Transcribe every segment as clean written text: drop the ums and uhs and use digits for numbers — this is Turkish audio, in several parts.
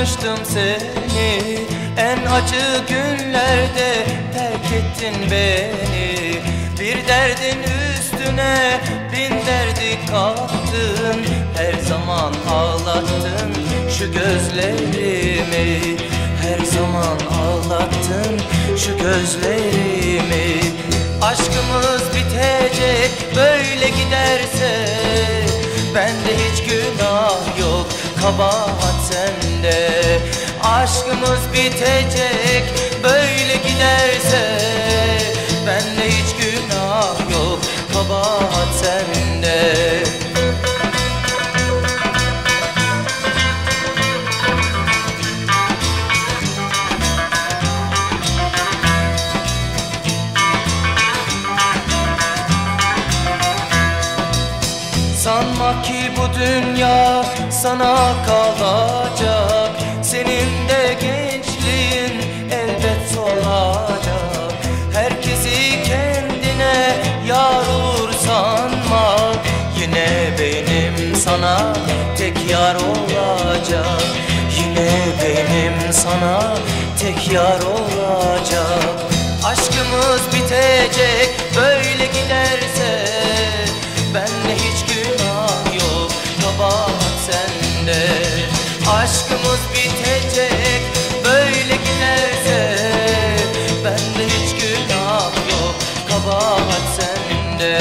paylaştım seni. En acı günlerde terk ettin beni. Bir derdin üstüne bin derdi kattın. Her zaman ağlattın şu gözlerimi. Her zaman ağlattın şu gözlerimi. Aşkımız bitecek böyle giderse. Bende hiç günah yok, kabahat sende. Aşkımız bitecek böyle giderse. Bende hiç günah yok, kabahat sende. Sanma ki bu dünya sana kalacak. Senin de gençliğin elbet solacak. Herkesi kendine yar olur sanma. Yine benim sana tek yar olacak. Yine benim sana tek yar olacak. Aşkımız bitecek böyle giderse. Bende hiç günah yok, kabahat sende. Aşkımız bitecek böyle giderse. Bende hiç günah yok, kabahat sende.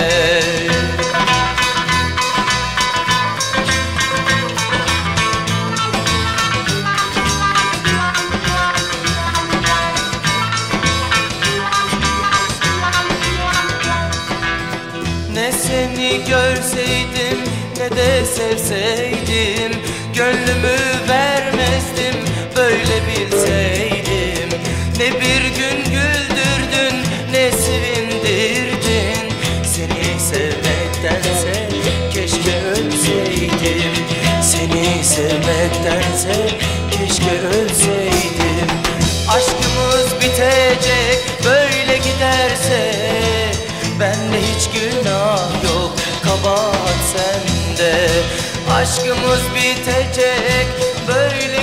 Ne seni görseydim ne de sevseydim. Gönlümü vermezdim böyle bilseydim. Ne bir gün güldürdün ne sevindirdin. Seni sevmektense keşke ölseydim. Seni sevmektense keşke ölseydim. Aşkımız bitecek böyle giderse. Bende hiç günah yok, kabahat sende. Aşkımız bitecek böyle